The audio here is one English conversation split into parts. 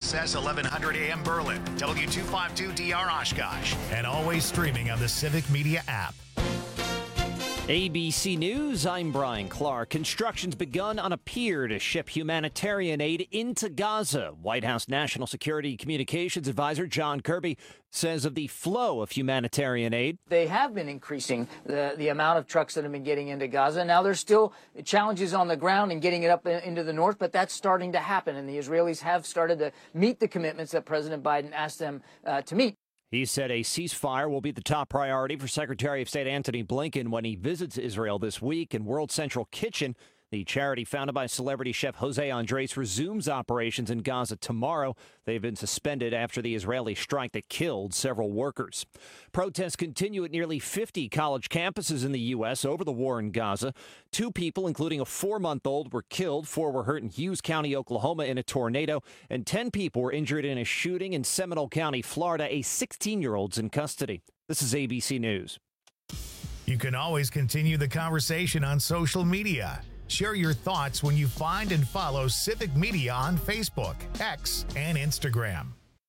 KXSS 1100 AM Berlin, W252DR Oshkosh, and always streaming on the Civic Media app. ABC News, I'm Brian Clark. Construction's begun on a pier to ship humanitarian aid into Gaza. White House National Security Communications Advisor John Kirby says of the flow of humanitarian aid. They have been increasing the amount of trucks that have been getting into Gaza. Now, there's still challenges on the ground and getting it up into the north, but that's starting to happen. And the Israelis have started to meet the commitments that President Biden asked them to meet. He said a ceasefire will be the top priority for Secretary of State Antony Blinken when he visits Israel this week. And World Central Kitchen, the charity founded by celebrity chef Jose Andres, resumes operations in Gaza tomorrow. They've been suspended after the Israeli strike that killed several workers. Protests continue at nearly 50 college campuses in the U.S. over the war in Gaza. 2 people, including a 4-month-old, were killed. 4 were hurt in Hughes County, Oklahoma, in a tornado. And 10 people were injured in a shooting in Seminole County, Florida. A 16-year-old's in custody. This is ABC News. You can always continue the conversation on social media. Share your thoughts when you find and follow Civic Media on Facebook, X, and Instagram.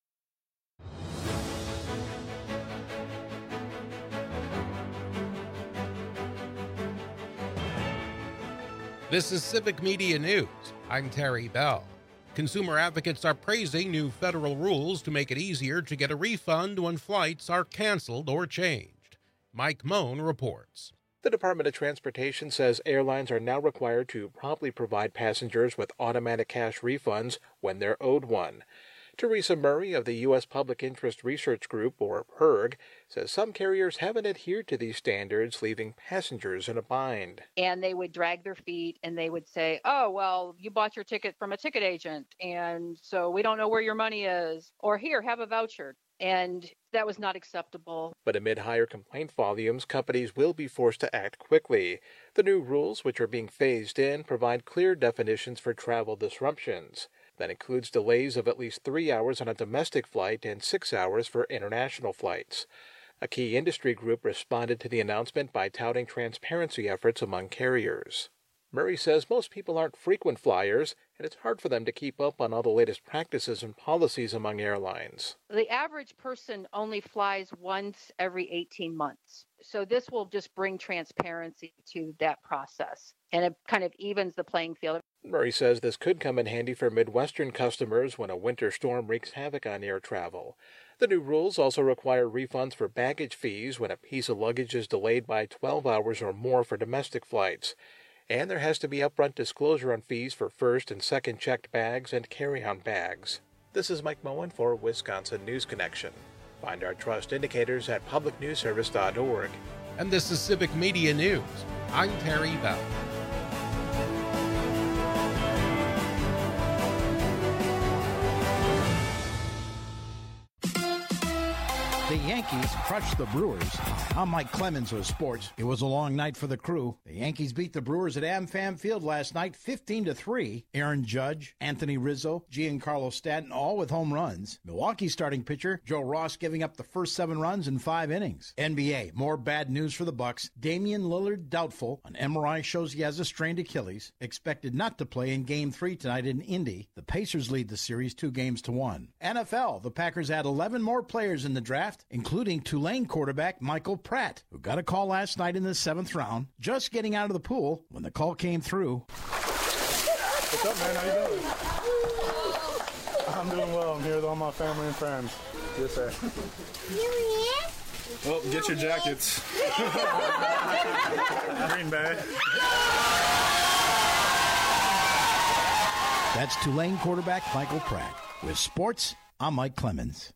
This is Civic Media News. I'm Terry Bell. Consumer advocates are praising new federal rules to make it easier to get a refund when flights are canceled or changed. Mike Moan reports. The Department of Transportation says airlines are now required to promptly provide passengers with automatic cash refunds when they're owed one. Teresa Murray of the U.S. Public Interest Research Group, or PIRG, says some carriers haven't adhered to these standards, leaving passengers in a bind. And they would drag their feet and they would say, oh, well, you bought your ticket from a ticket agent, and so we don't know where your money is. Or here, have a voucher. And that was not acceptable. But amid higher complaint volumes, companies will be forced to act quickly. The new rules, which are being phased in, provide clear definitions for travel disruptions. That includes delays of at least 3 hours on a domestic flight and 6 hours for international flights. A key industry group responded to the announcement by touting transparency efforts among carriers. Murray says most people aren't frequent flyers, and it's hard for them to keep up on all the latest practices and policies among airlines. The average person only flies once every 18 months. So this will just bring transparency to that process, and it kind of evens the playing field. Murray says this could come in handy for Midwestern customers when a winter storm wreaks havoc on air travel. The new rules also require refunds for baggage fees when a piece of luggage is delayed by 12 hours or more for domestic flights. And there has to be upfront disclosure on fees for first and second checked bags and carry-on bags. This is Mike Moen for Wisconsin News Connection. Find our trust indicators at publicnewsservice.org. And this is Civic Media News. I'm Terry Bell. The Yankees crushed the Brewers. I'm Mike Clemens with sports. It was a long night for the crew. The Yankees beat the Brewers at AmFam Field last night 15-3. Aaron Judge, Anthony Rizzo, Giancarlo Stanton all with home runs. Milwaukee starting pitcher Joe Ross giving up the first 7 runs in 5 innings. NBA, more bad news for the Bucks. Damian Lillard doubtful. An MRI shows he has a strained Achilles. Expected not to play in Game 3 tonight in Indy. The Pacers lead the series 2-1. NFL, the Packers add 11 more players in the draft, including Tulane quarterback Michael Pratt, who got a call last night in the 7th round, just getting out of the pool when the call came through. What's up, man? How you doing? I'm doing well. I'm here with all my family and friends. Yes, sir. Well, get your jackets. Green Bay. That's Tulane quarterback Michael Pratt. With sports, I'm Mike Clemens.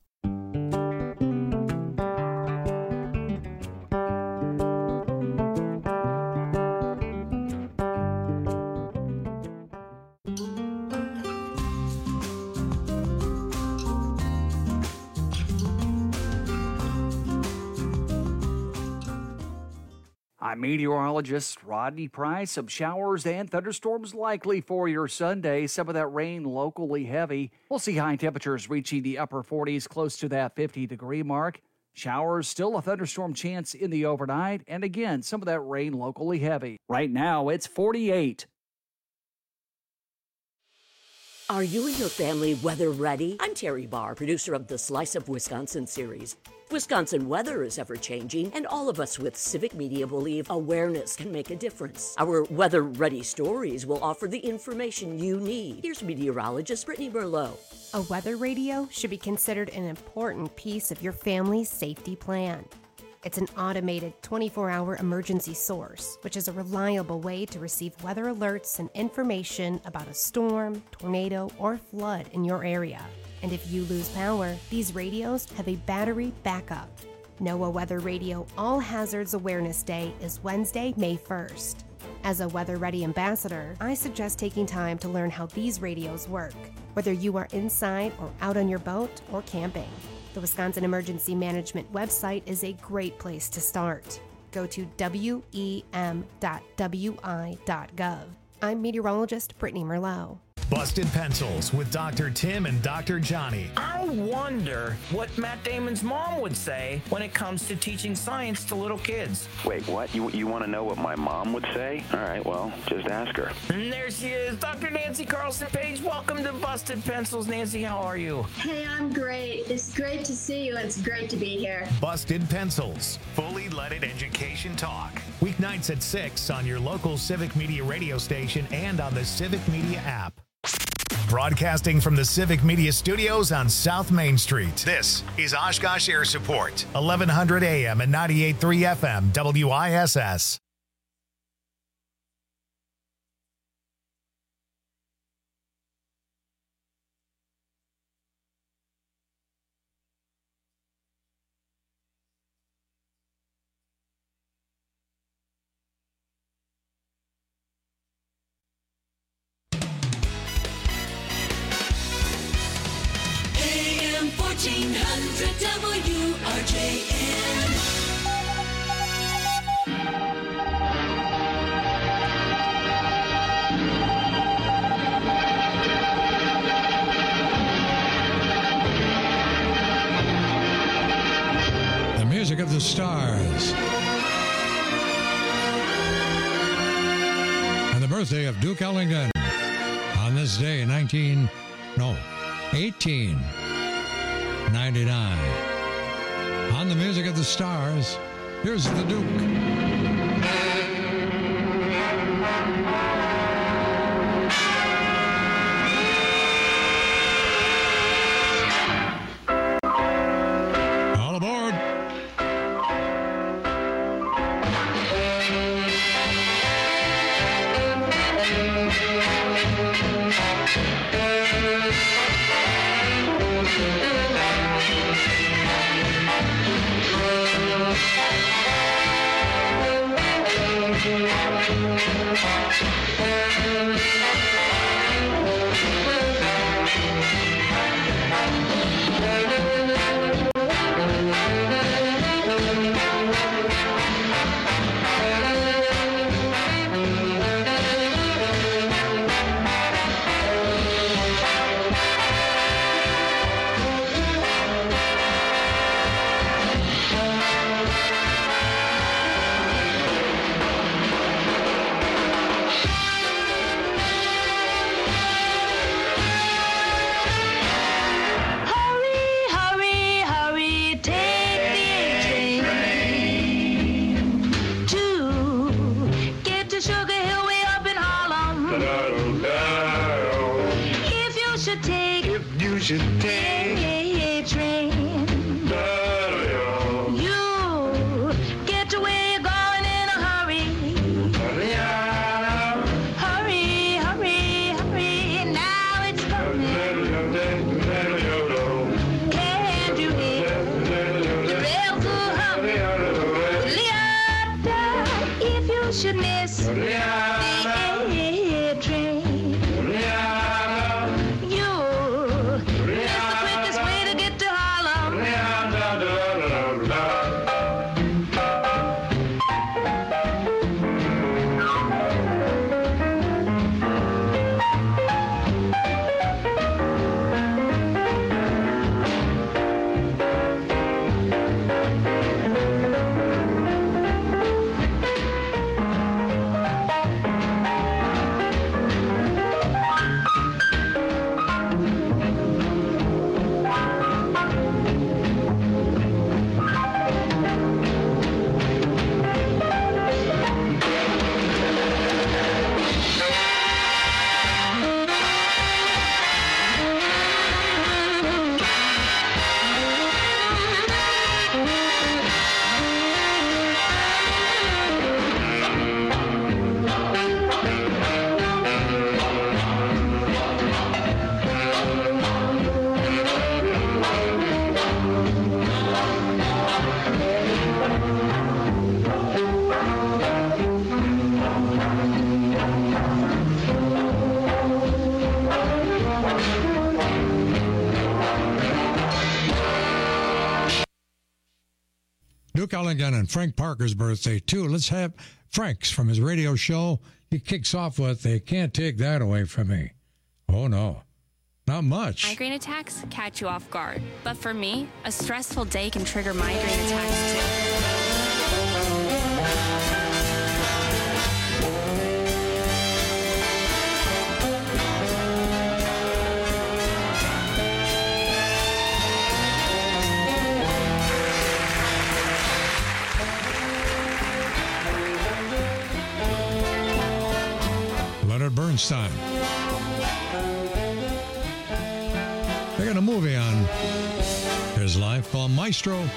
I'm meteorologist Rodney Price. Some showers and thunderstorms likely for your Sunday. Some of that rain locally heavy. We'll see high temperatures reaching the upper 40s, close to that 50-degree mark. Showers, still a thunderstorm chance in the overnight. And again, some of that rain locally heavy. Right now, it's 48. Are you and your family weather ready? I'm Terry Barr, producer of the Slice of Wisconsin series. Wisconsin weather is ever-changing, and all of us with Civic Media believe awareness can make a difference. Our weather-ready stories will offer the information you need. Here's meteorologist Brittany Merlot. A weather radio should be considered an important piece of your family's safety plan. It's an automated 24-hour emergency source, which is a reliable way to receive weather alerts and information about a storm, tornado, or flood in your area. And if you lose power, these radios have a battery backup. NOAA Weather Radio All Hazards Awareness Day is Wednesday, May 1st. As a Weather Ready ambassador, I suggest taking time to learn how these radios work, whether you are inside or out on your boat or camping. The Wisconsin Emergency Management website is a great place to start. Go to wem.wi.gov. I'm meteorologist Brittany Merlot. Busted Pencils with Dr. Tim and Dr. Johnny. I wonder what Matt Damon's mom would say when it comes to teaching science to little kids. Wait, what? You want to know what my mom would say? All right, well, just ask her. And there she is, Dr. Nancy Carlson Page. Welcome to Busted Pencils. Nancy, how are you? Hey, I'm great. It's great to see you. It's great to be here. Busted Pencils, fully leaded education talk. Weeknights at 6 on your local Civic Media radio station and on the Civic Media app. Broadcasting from the Civic Media Studios on South Main Street, this is Oshkosh Air Support, 1100 AM and 98.3 FM, WISS. AM 1400 WRJN. The music of the stars. And the birthday of Duke Ellington. On this day in 1899. On the music of the stars, here's the Duke. All aboard. Quickest way Duke Ellington and Frank Parker's birthday, too. Let's have Frank's from his radio show. He kicks off with, "They can't take that away from me." Oh, no. Not much. Migraine attacks catch you off guard. But for me, a stressful day can trigger migraine attacks, too. Leonard Bernstein. They got a movie on his life called Maestro.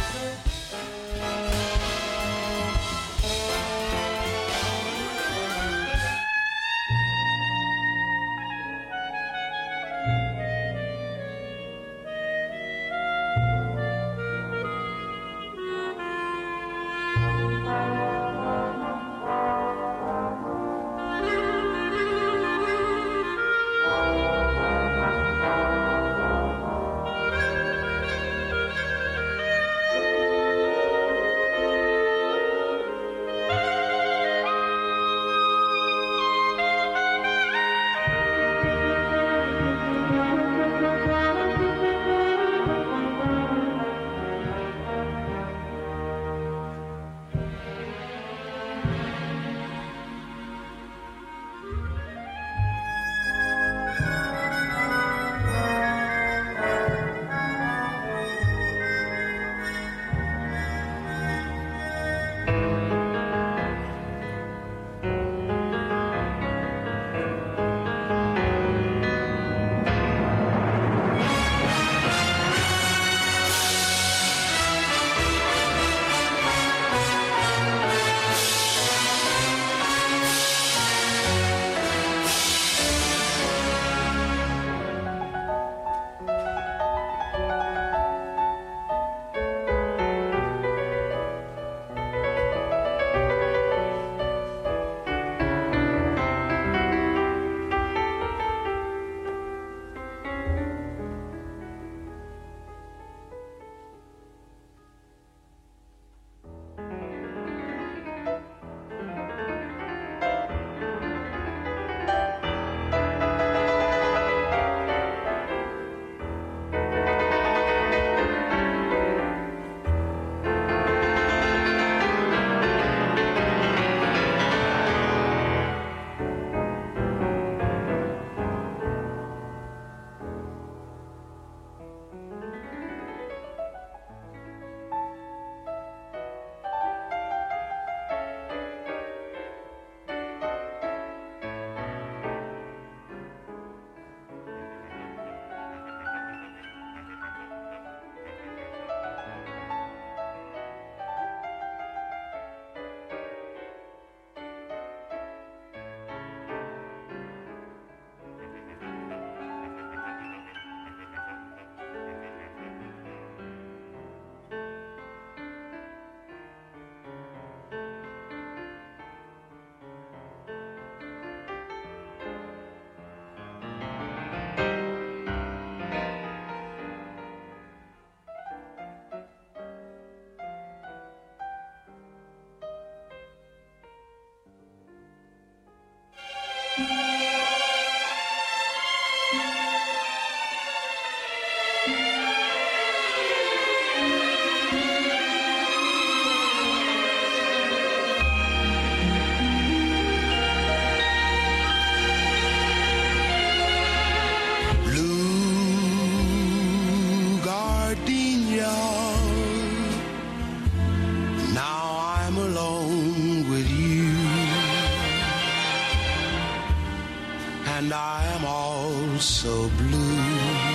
So blue,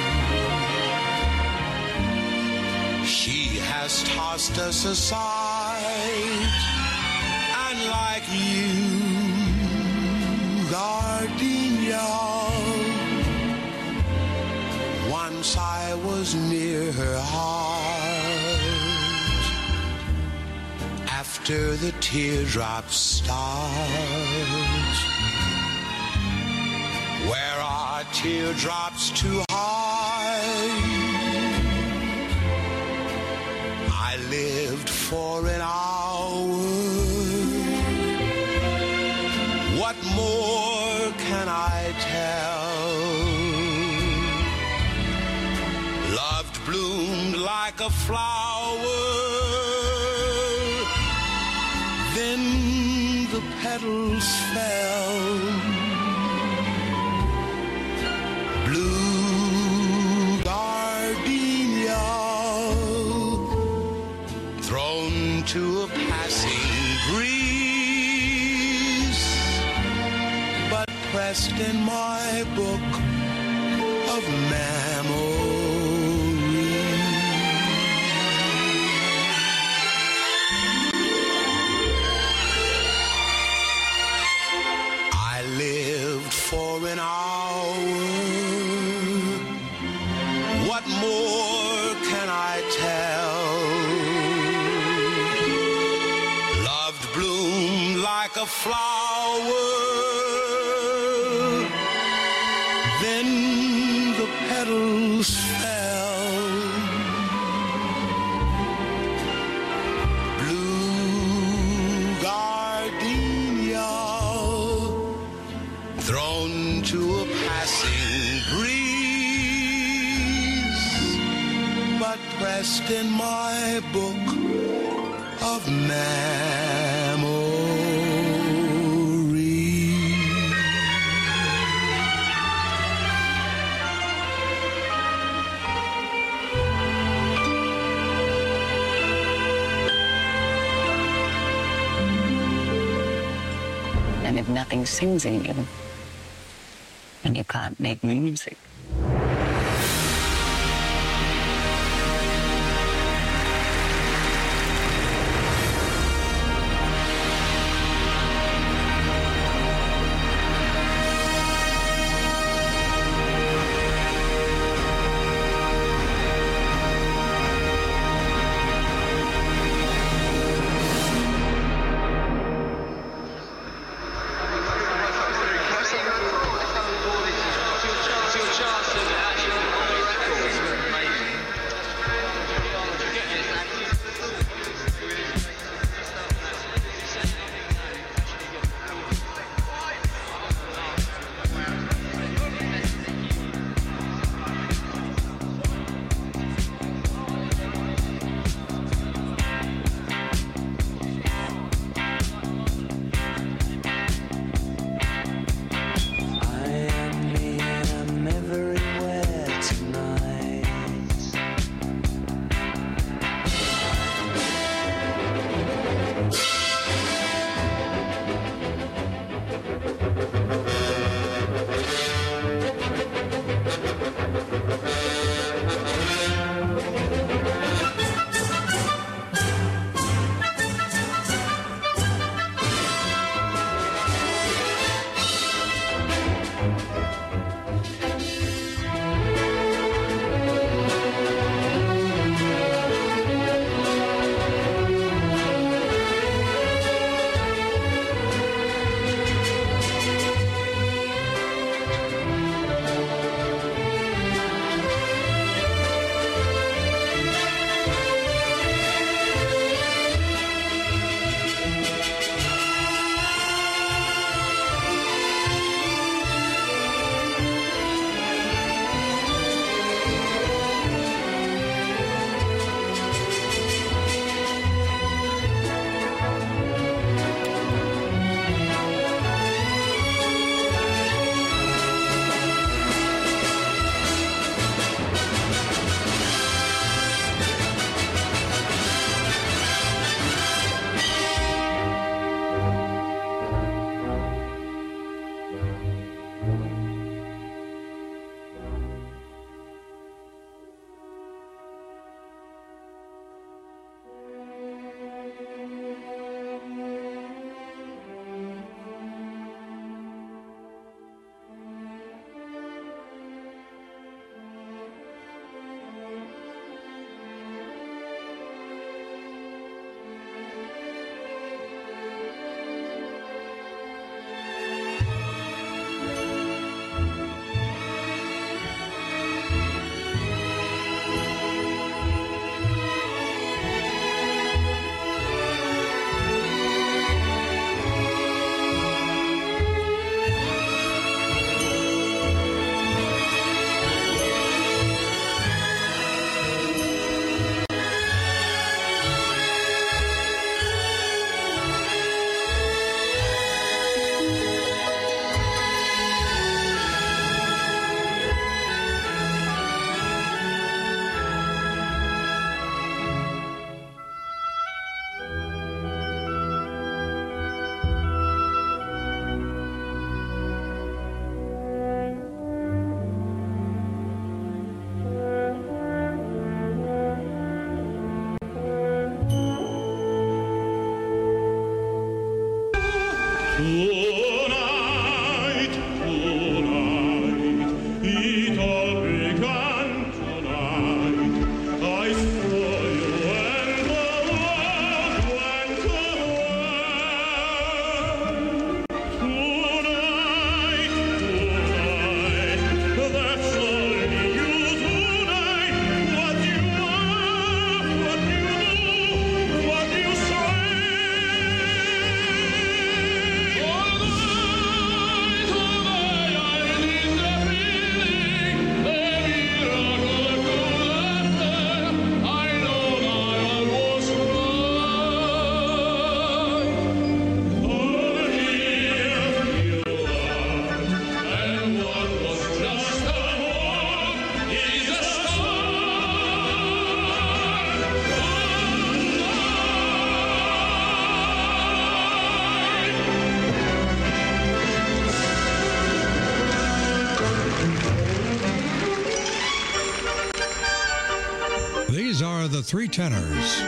she has tossed us aside, and like you, gardenia, once I was near her heart, after the teardrops start, where are teardrops too high? I lived for an hour. What more can I tell? Loved bloomed like a flower, then the petals fell. Blue gardenia thrown to a passing breeze, but pressed in my book of memory. I lived for an hour. What more can I tell? Loved bloomed like a flower, then the petals fell. Blue gardenia thrown to a passing breeze, but pressed in my book of memory. And if nothing sings in you, then you can't make music. These are the Three Tenors.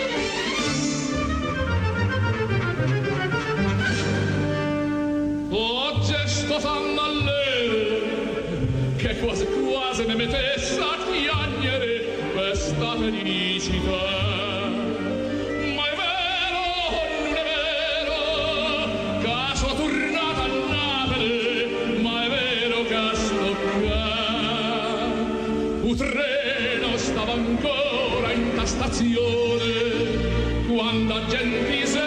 Oh, gesto fanno all'ere, che quasi quasi mi mettesse a piangere questa felicità. Ma è vero o non è vero, che sono tornata a Napoli, ma è vero che sto qua. Un treno stava ancora in ta stazione, quando la gente si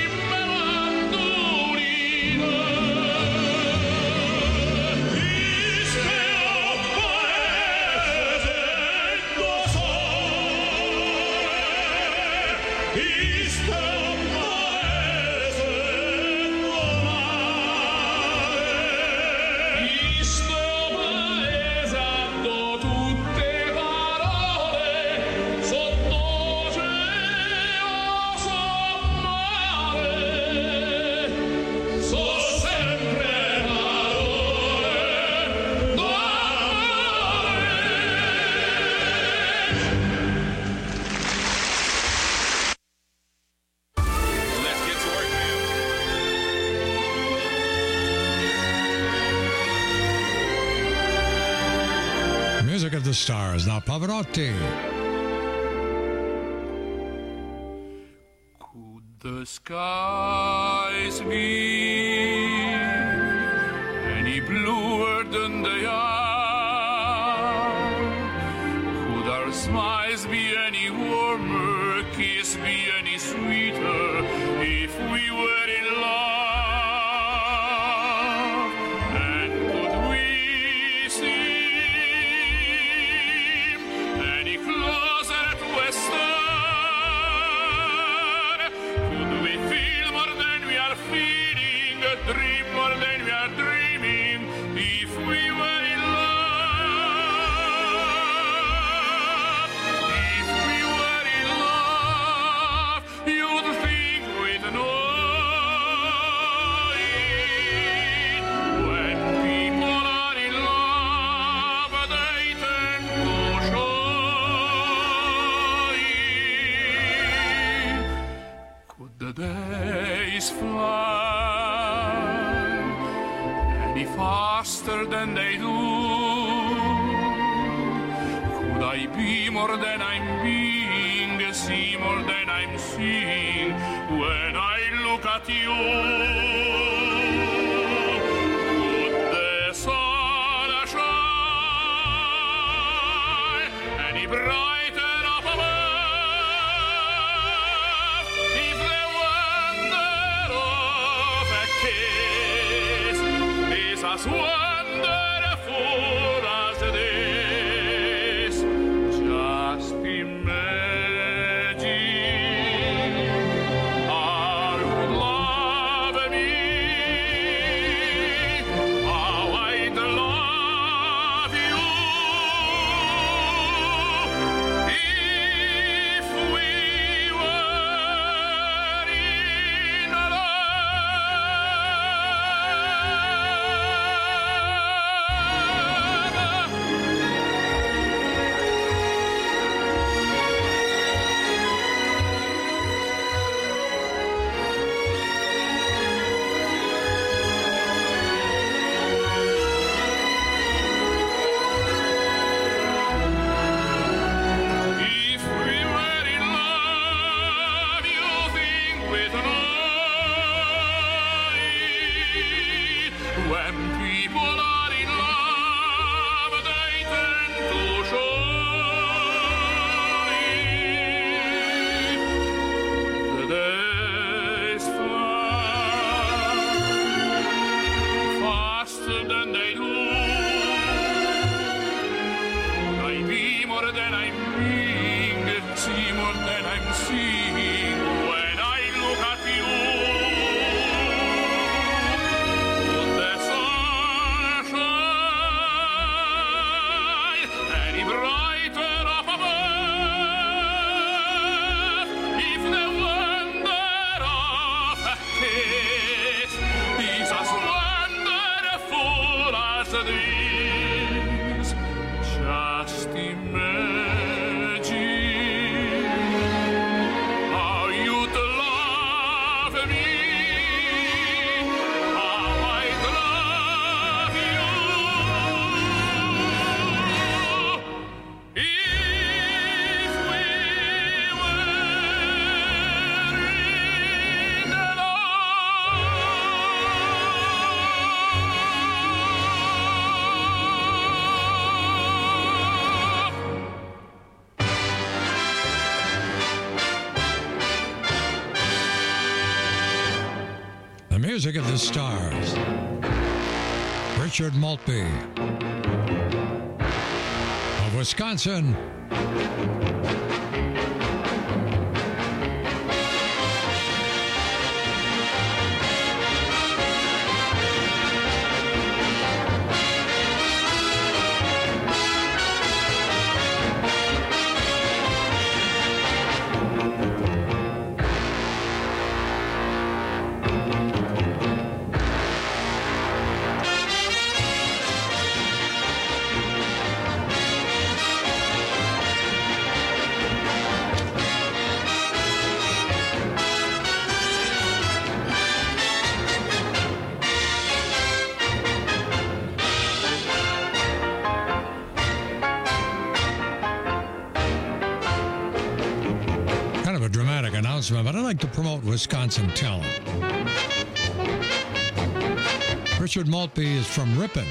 of the Stars. Now Pavarotti. Could the skies be any bluer than they are? Could our smiles be any warmer, kiss be any sweeter, if we were in love? And could we seem any closer to a star? Could we feel more than we are feeling, dream more than we are dreaming, if we were in love? If we were in love, you'd think we'd know it. When people are in love, they tend to show it. Could the days fly any faster than they do? Could I be more than I'm being, see more than I'm seeing when I look at you? Could the sun shine any brighter up above, if the wonder of a kiss is as wonderful as this? Just imagine how you love me, how I'd love you, if we were in If we were in love, you think we'd know it. When people are in love, they tend to show it. The days fly faster than they do. Could I be more than I'm being, see more than I'm seeing when I look at you? Could the sun shine any brighter up above, if the wonder of a kiss is as wonderful as this? Just imagine music of the stars. Richard Maltby of Wisconsin. But I'd like to promote Wisconsin talent. Richard Maltby is from Ripon.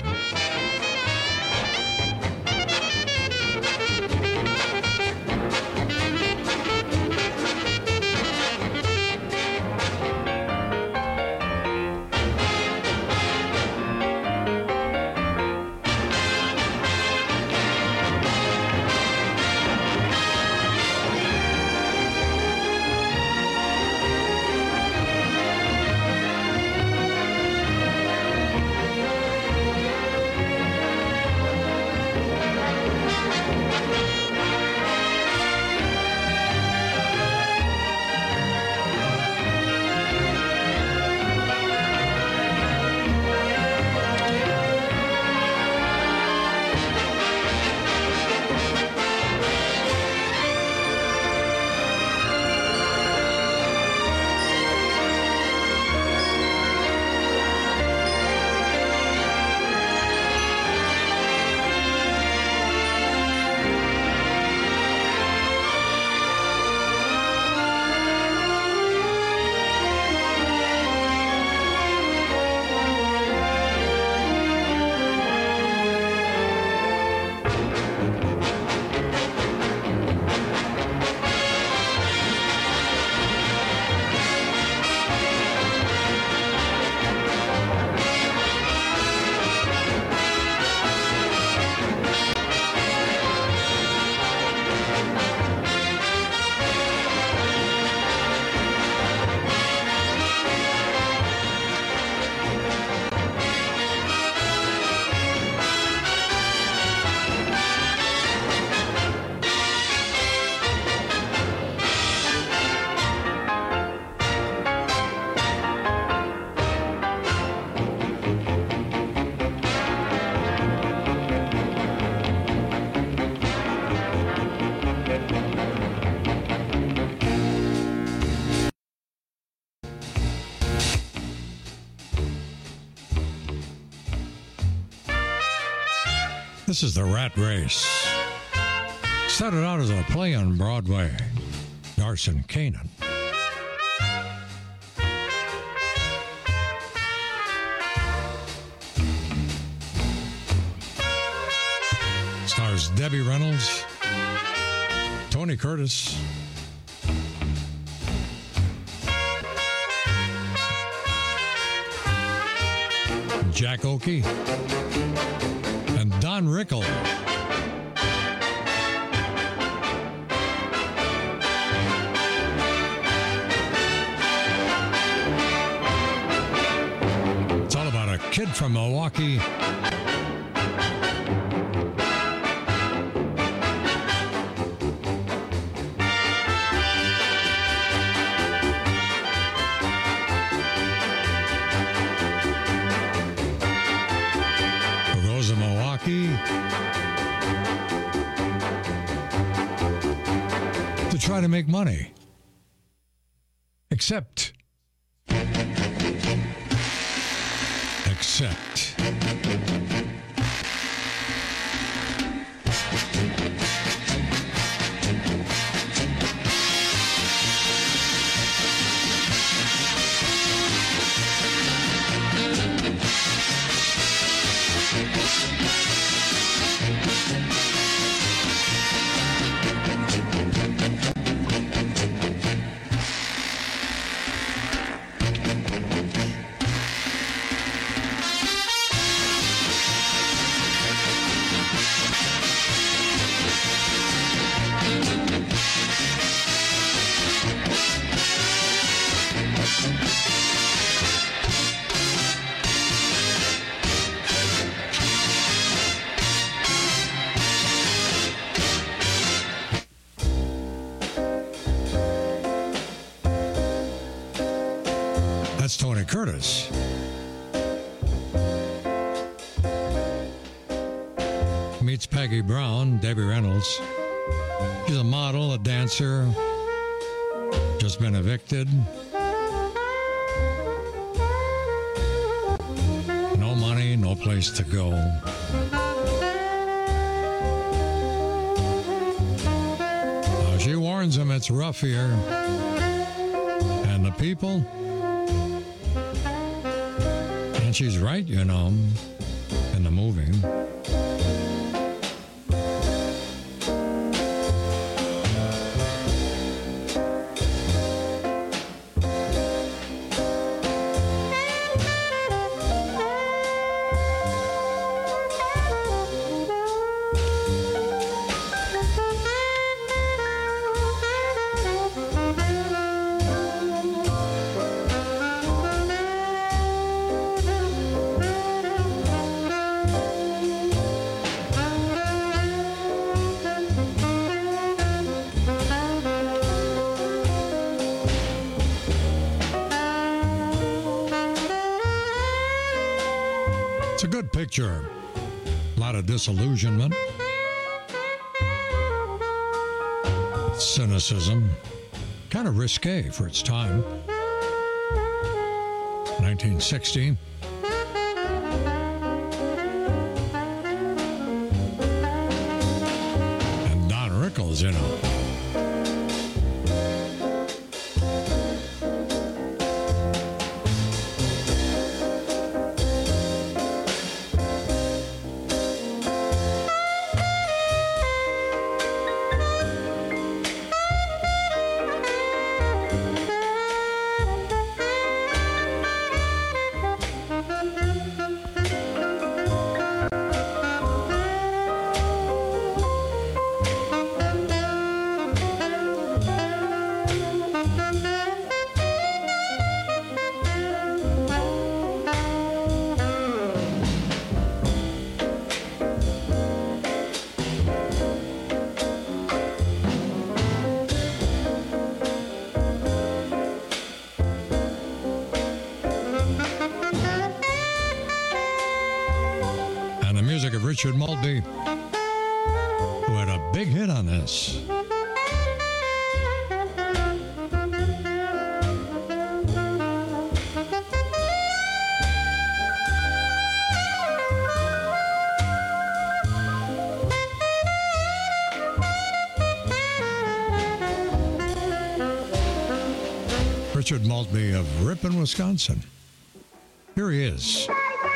This is The Rat Race. Started out as a play on Broadway. Garson Kanin. Stars Debbie Reynolds, Tony Curtis, Jack Oakey, and Don Rickle. It's all about a kid from Milwaukee to try to make money. Except. That's Tony Curtis. Meets Peggy Brown, Debbie Reynolds. She's a model, a dancer, just been evicted. No money, no place to go. She warns him it's rough here. And the people? And she's right, you know, in the movie. Picture. A lot of disillusionment, cynicism, kind of risque for its time. 1960. And Don Rickles, you know. Richard Maltby, who had a big hit on this. Richard Maltby of Ripon, Wisconsin. Here he is.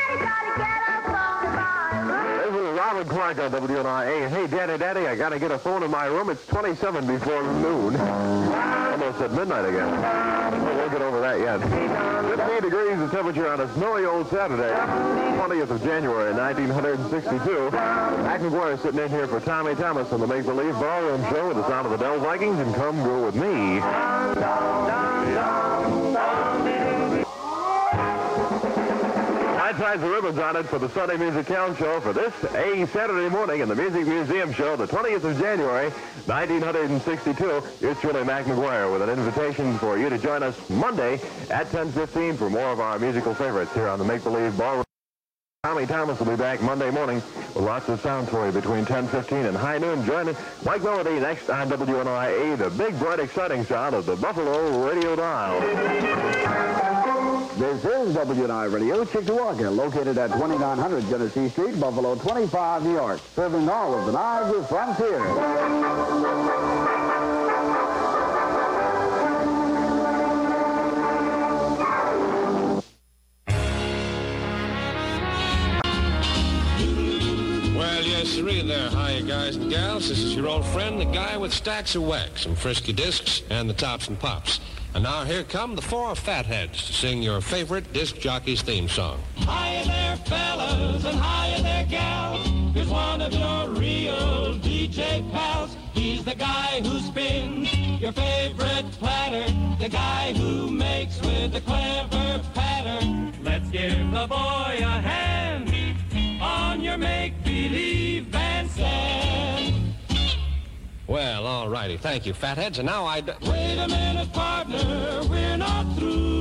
Clark on WNIA. Hey, Daddy, I gotta get a phone in my room. It's 27 before noon. Almost at midnight again. Well, we'll get over that yet. 58 degrees the temperature on a snowy old Saturday, 20th of January, 1962. Mac McGuire sitting in here for Tommy Thomas on the Make Believe Ballroom Show with the sound of the Dell Vikings, and Come Go With Me. Ties the ribbons on it for the Sunday Music Count Show for this a Saturday morning in the Music Museum Show, the 20th of January, 1962. Here's truly Mac McGuire with an invitation for you to join us Monday at 10:15 for more of our musical favorites here on the Make Believe Ballroom. Tommy Thomas will be back Monday morning with lots of sound for you between 10:15 and high noon. Join Mike Melody next on WNIA, the big, bright, exciting sound of the Buffalo Radio Dial. This is WNI Radio, Chickawaga, located at 2900 Genesee Street, Buffalo 25, New York, serving all of the Niagara frontier. Well, yes, sirree there. Hiya, guys and gals. This is your old friend, the guy with stacks of wax, some frisky discs, and the tops and pops. And now here come the four fatheads to sing your favorite disc jockey's theme song. Hiya there, fellas, and hiya there, gals. Here's one of your real DJ pals. He's the guy who spins your favorite platter, the guy who makes with a clever pattern. Let's give the boy a hand on your make-believe bandstand. Well, all righty. Thank you, fatheads. And now Wait a minute, partner, we're not through.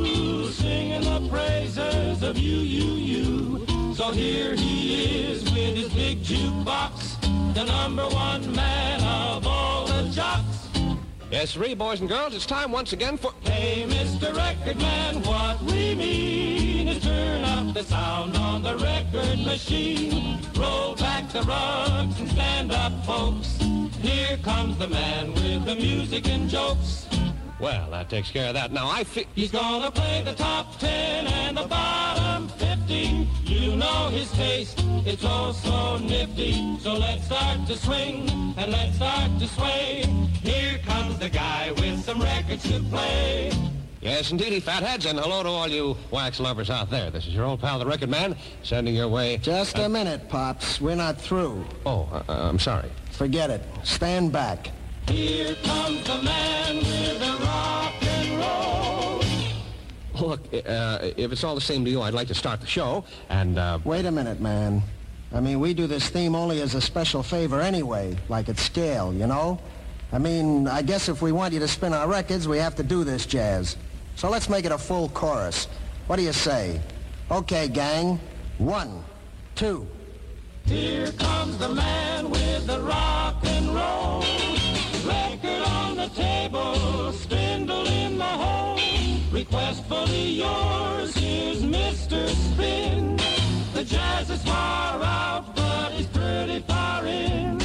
singing the praises of you. So here he is with his big jukebox, the #1 man of all the jocks. Yes, sirree, boys and girls, it's time once again for... Hey, Mr. Record Man, what we mean is turn up the sound on the record machine. Roll back the rugs and stand up, folks. Here comes the man with the music and jokes. Well, that takes care of that. Now, He's gonna play the top 10 and the bottom 15. You know his taste, it's oh so nifty. So let's start to swing and let's start to sway. Here comes the guy with some records to play. Yes, indeedy, fatheads, and hello to all you wax lovers out there. This is your old pal, the Record Man, sending your way... Just a minute, Pops. We're not through. Oh, I'm sorry. Forget it. Stand back. Here comes the man with the rock and roll. Look, if it's all the same to you, I'd like to start the show, and, Wait a minute, man. I mean, we do this theme only as a special favor anyway, like at scale, you know? I mean, I guess if we want you to spin our records, we have to do this jazz. So let's make it a full chorus. What do you say? Okay, gang. 1, 2. Here comes the man with the rock and roll. Record on the table, spindle in the hole. Requestfully yours, here's Mr. Spin. The jazz is far out, but it's pretty far in.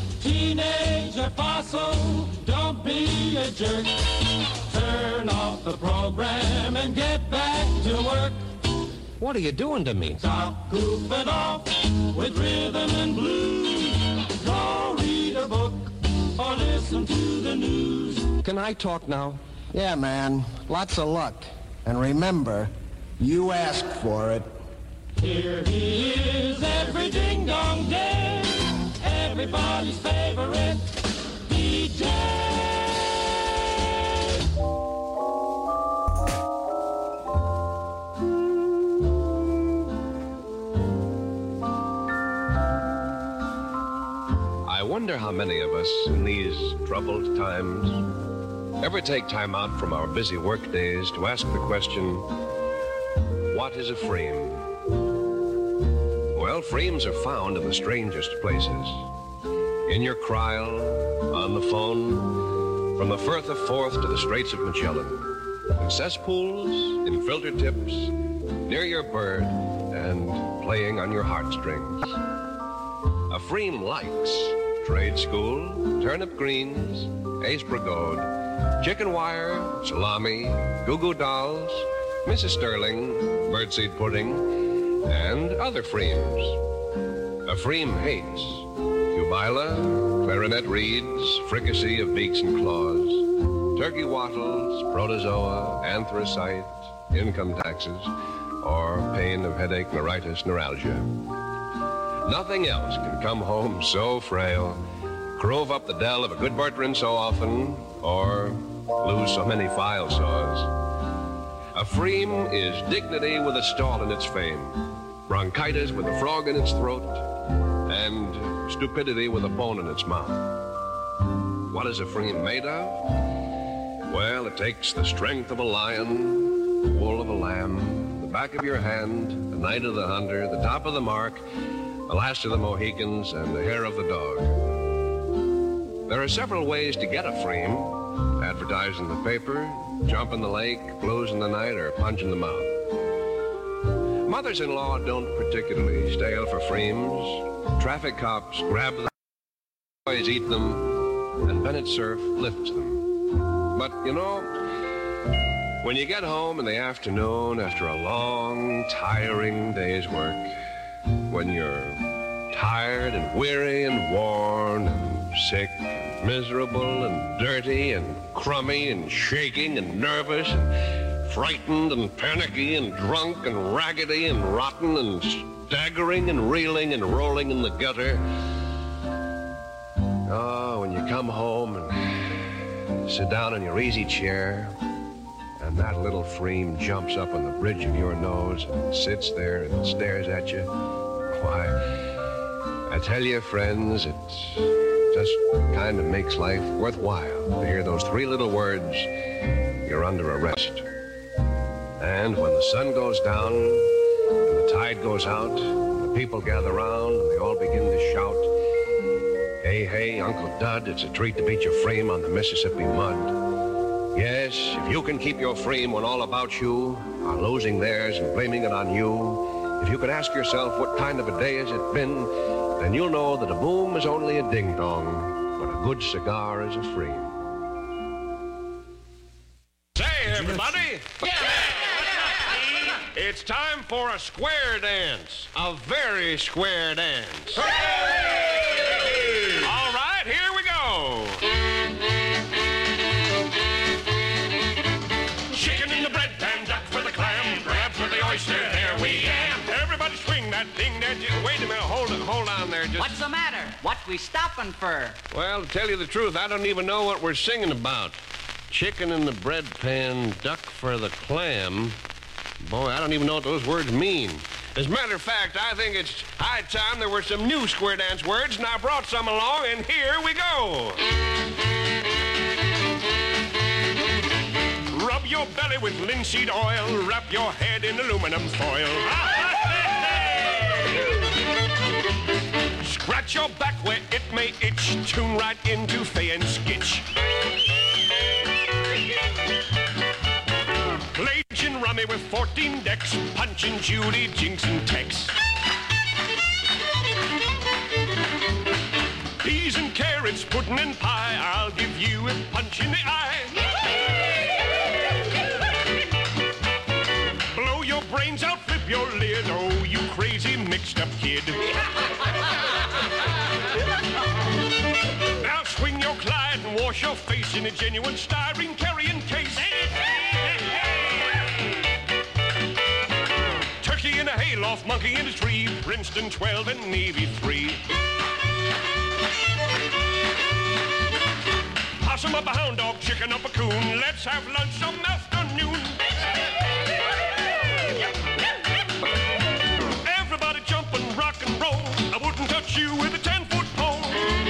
Teenager fossil, don't be a jerk. Turn off the program and get back to work. What are you doing to me? Stop goofing off with rhythm and blues. Go read a book or listen to the news. Can I talk now? Yeah, man. Lots of luck. And remember, you asked for it. Here he is every ding-dong day. Everybody's favorite DJ. I wonder how many of us in these troubled times ever take time out from our busy work days to ask the question, what is a frame? Well, frames are found in the strangest places. In your cryle, on the phone, from the Firth of Forth to the Straits of Magellan. In cesspools, in filter tips, near your bird, and playing on your heartstrings. A frame likes trade school, turnip greens, ace brigode, chicken wire, salami, goo-goo dolls, Mrs. Sterling, birdseed pudding, and other frames. A frame hates Cubila, clarinet reeds, fricassee of beaks and claws, turkey wattles, protozoa, anthracite, income taxes, or pain of headache, neuritis, neuralgia. Nothing else can come home so frail, crove up the dell of a good Bertrand so often, or lose so many file saws. A frame is dignity with a stall in its fame, bronchitis with a frog in its throat, and stupidity with a bone in its mouth. What is a frame made of? Well, it takes the strength of a lion, the wool of a lamb, the back of your hand, the night of the hunter, the top of the mark, the last of the Mohicans, and the hair of the dog. There are several ways to get a frame. Advertise in the paper, jump in the lake, blues in the night, or punch in the mouth. Mothers-in-law don't particularly stale for frames. Traffic cops grab them, boys eat them, and Bennett Cerf lifts them. But, you know, when you get home in the afternoon after a long, tiring day's work, when you're tired and weary and worn and sick and miserable and dirty and crummy and shaking and nervous and frightened and panicky and drunk and raggedy and rotten and staggering and reeling and rolling in the gutter. Oh, when you come home and sit down in your easy chair and that little frame jumps up on the bridge of your nose and sits there and stares at you, why, I tell you, friends, it just kind of makes life worthwhile to hear those three little words, you're under arrest. And when the sun goes down and the tide goes out, the people gather round and they all begin to shout, "Hey, hey, Uncle Dud, it's a treat to beat your frame on the Mississippi mud." Yes, if you can keep your frame when all about you are losing theirs and blaming it on you, if you could ask yourself what kind of a day has it been, then you'll know that a boom is only a ding-dong, but a good cigar is a frame. Say, everybody! It's time for a square dance. A very square dance. Hooray! All right, here we go. Chicken in the bread pan, duck for the clam, crab for the oyster, there we am. Everybody swing that thing there. Wait a minute, hold on there. What's the matter? What we stopping for? Well, to tell you the truth, I don't even know what we're singing about. Chicken in the bread pan, duck for the clam. Boy, I don't even know what those words mean. As a matter of fact, I think it's high time there were some new square dance words, and I brought some along, and here we go. Rub your belly with linseed oil, wrap your head in aluminum foil. Scratch your back where it may itch, tune right into Fay and Skitch. Play gin rummy with 14 decks, punching Judy, Jinx, and Tex. Peas and carrots, pudding and pie, I'll give you a punch in the eye. Blow your brains out, flip your lid, oh, you crazy mixed-up kid. Now swing your Clyde and wash your face in a genuine styrene carrying case. Turkey in a hayloft, monkey in a tree, Princeton 12 and Navy 3. Possum up a hound dog, chicken up a coon, let's have lunch some afternoon. Everybody jump and rock and roll, I wouldn't touch you with a 10-foot pole.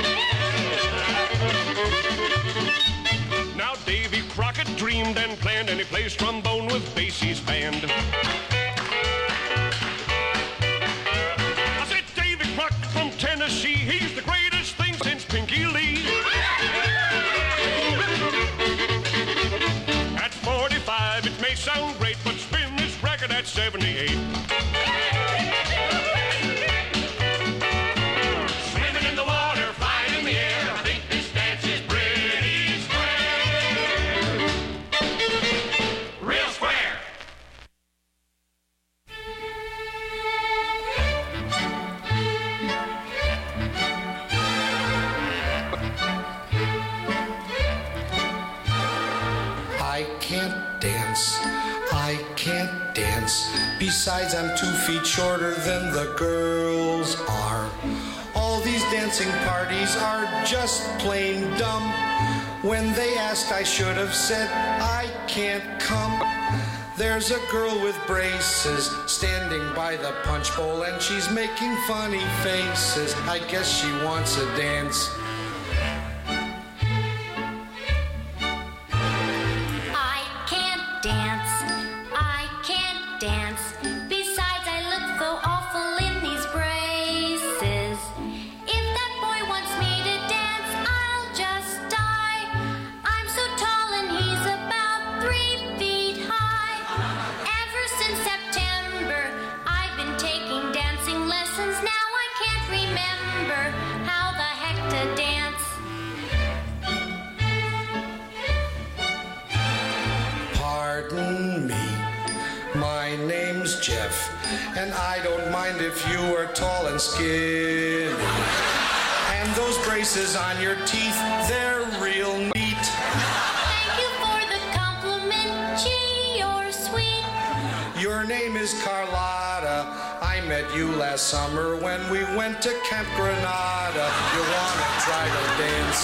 Now Davy Crockett dreamed and planned, and he plays trombone with Basie's band. I said Davy Crockett from Tennessee, he's the greatest thing since Pinky Lee. At 45 it may sound great, but spin this record at 78. Swimming in the water, flying in the air, I think this dance is pretty square. Real square. I can't dance. Besides, I'm 2 feet shorter than the girls are. All these dancing parties are just plain dumb. When they asked, I should have said, I can't come. There's a girl with braces standing by the punch bowl, and she's making funny faces. I guess she wants a dance. And I don't mind if you are tall and skinny. And those braces on your teeth, they're real neat. Thank you for the compliment. Gee, you're sweet. Your name is Carlotta. I met you last summer when we went to Camp Granada. You wanna try to dance?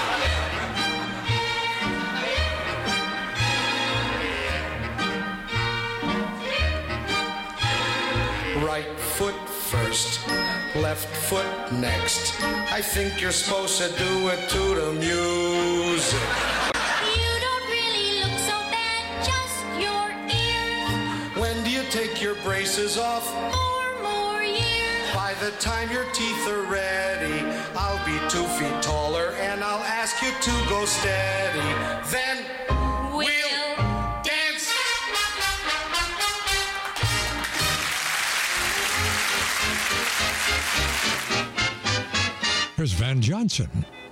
Right foot first, left foot next. I think you're supposed to do it to the music. You don't really look so bad, just your ears. braces off. 4 more years. By the time your teeth are ready, I'll be 2 feet taller and I'll ask you to go steady. Then we'll dance. Here's Van Johnson.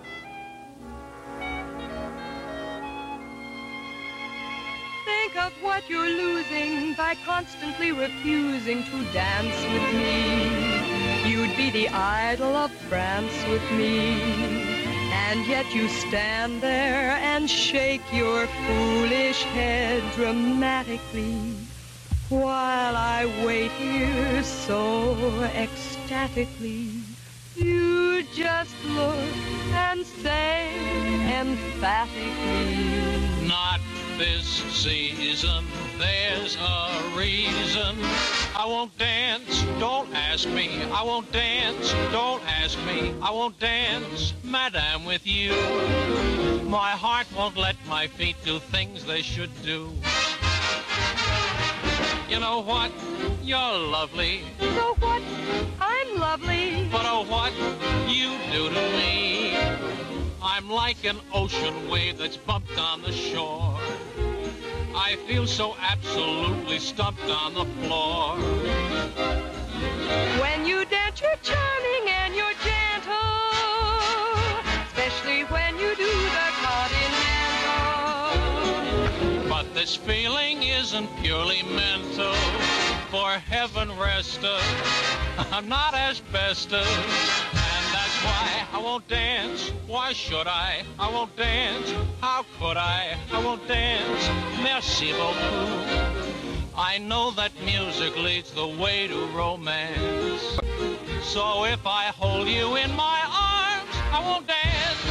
Think of what you're losing by constantly refusing to dance with me. You'd be the idol of France with me. And yet you stand there and shake your foolish head dramatically, while I wait here so ecstatically. You just look and say emphatically, not this season, there's a reason. I won't dance, don't ask me. I won't dance, don't ask me. I won't dance, madame, with you. My heart won't let my feet do things they should do. You know what? You're lovely. So what? I'm lovely. But oh, what you do to me. I'm like an ocean wave that's bumped on the shore. I feel so absolutely stumped on the floor. When you dance, you're charming and you're gentle, especially when you do the continental. But this feeling isn't purely mental. For heaven rest us, I'm not asbestos. And that's why I won't dance. Why should I? I won't dance. How could I? I won't dance. Merci beaucoup. I know that music leads the way to romance. So if I hold you in my arms, I won't dance.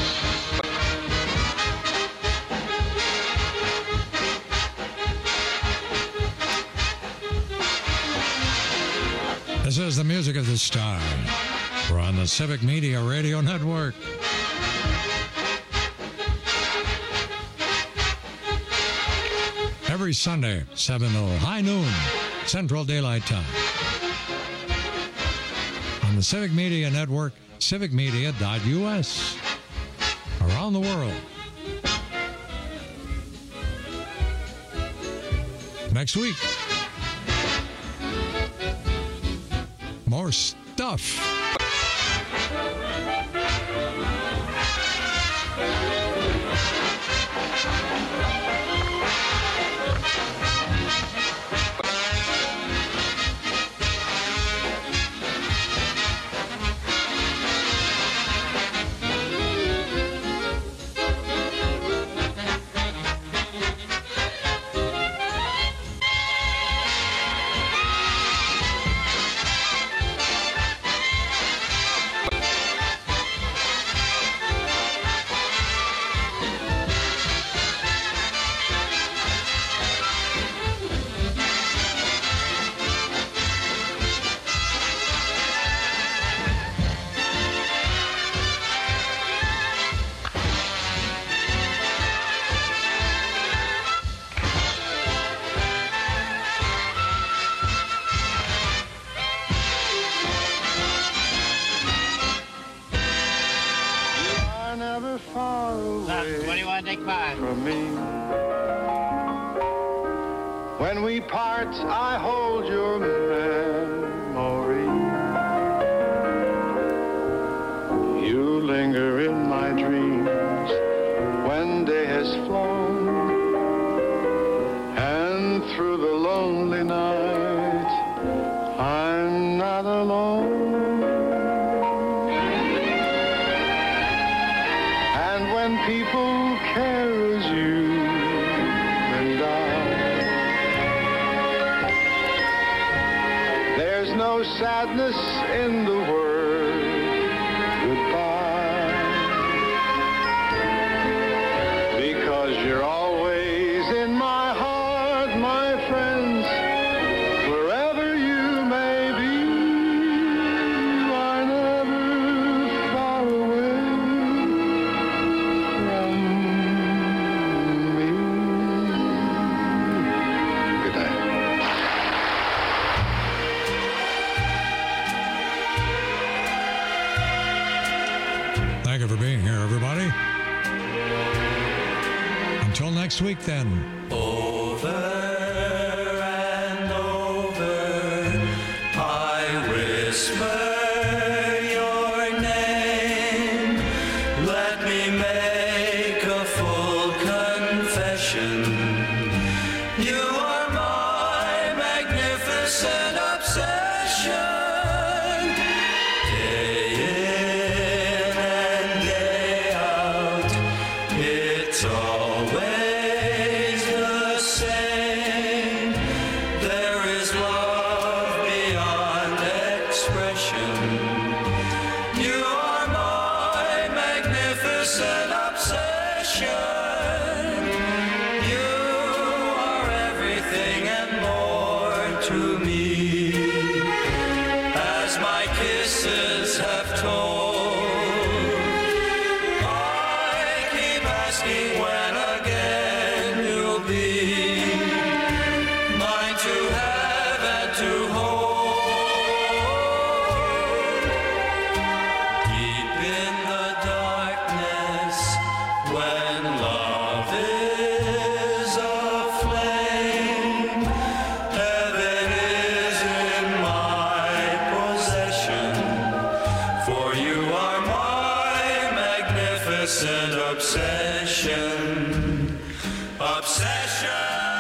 This is the music of the stars. We're on the Civic Media Radio Network. Every Sunday, 7 to high noon, Central Daylight Time. On the Civic Media Network, civicmedia.us. Around the world. Next week, more stuff. When we part, I hold your memory. You linger in my dreams when day has flown, and through the lonely night, I'm not alone. And when people care as you and I, there's no sadness in the word goodbye, because you're always in my heart, my friends, wherever you may be. You are never far away from me. Good night. Until next week, then. Over and over, I whisper your name. Let me make a full confession. You are my magnificent obsession. Day in and day out, it's always the same. There is love beyond expression. You are my magnificent obsession. You are everything and more to me, as my kisses have told. I keep asking when again you'll be mine to have and to hold. Deep in the darkness, when love is aflame, heaven is in my possession. For you are my magnificent obsession. Obsession.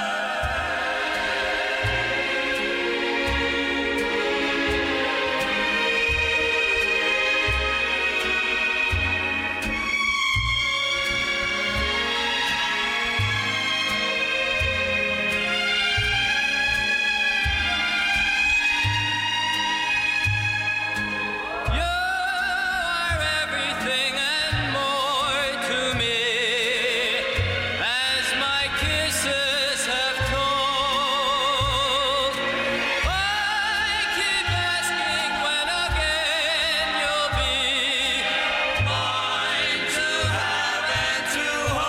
You are everything and more to me, as my kisses have told. I keep asking when again you'll be mine to have and to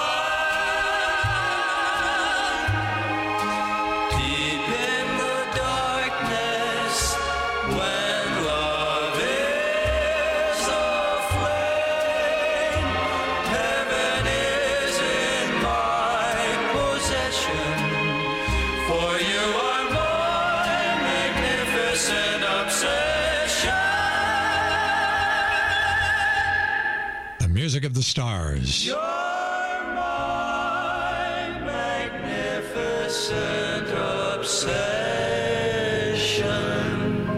hold. Deep in the darkness, when love is aflame, heaven is in my possession. For you are my magnificent obsession. The music of the stars. You're my magnificent obsession.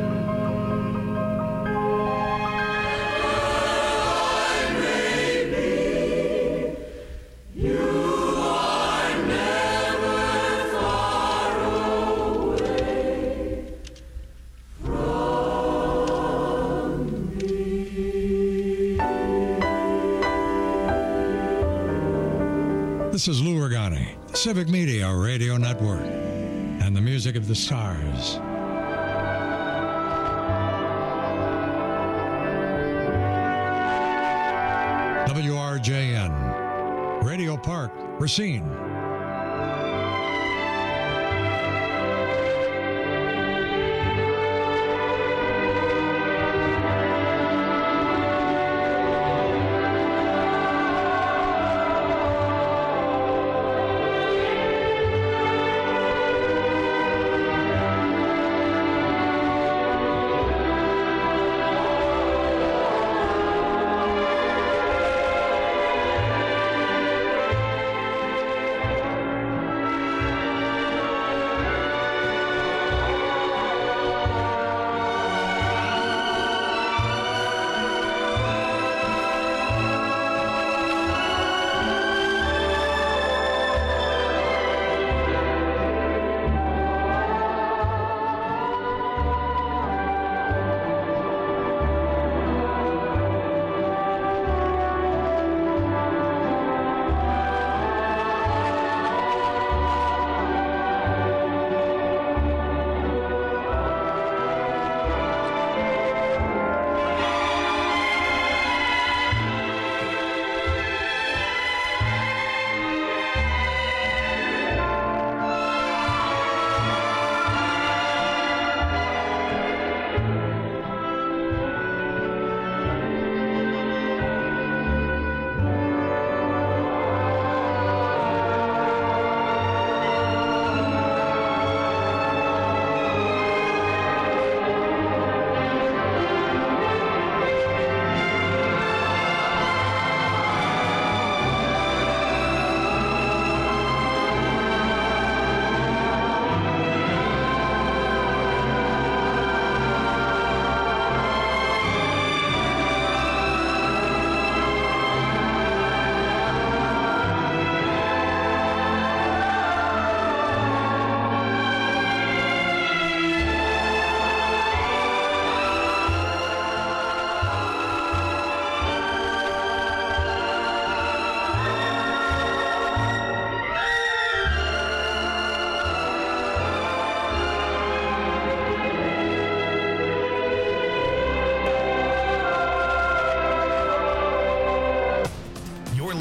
You are never far away from me. This is Lou Regani, Civic Media Radio Network, and the music of the stars. WRJN, Radio Park, Racine.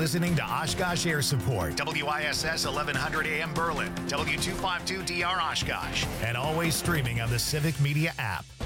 listening to Oshkosh Air Support, WISS 1100 AM Berlin, W252DR Oshkosh, and always streaming on the Civic Media app.